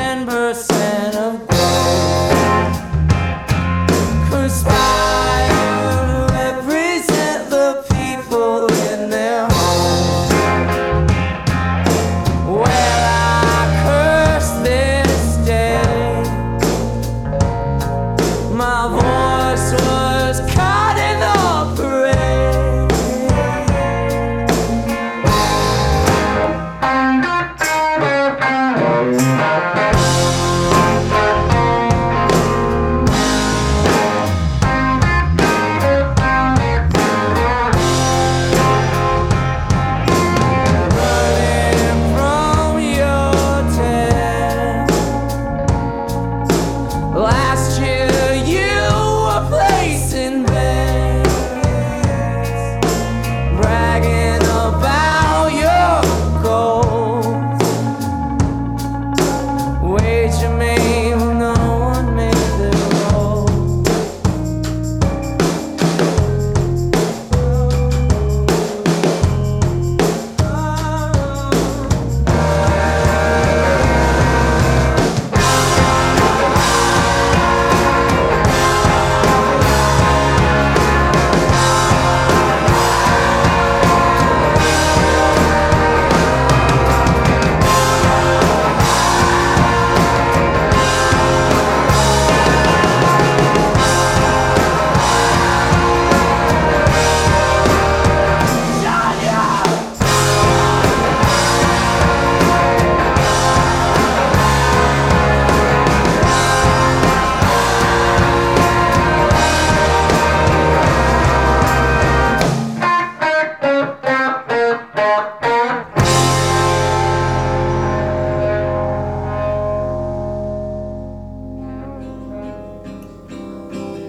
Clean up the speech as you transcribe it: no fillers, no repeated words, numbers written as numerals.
10% of gold. Conspire to represent the people in their homes. Well, I curse this day. My voice was caught in the parade. Running from your death. Last year you were placing bets, bragging about your goals. Wager made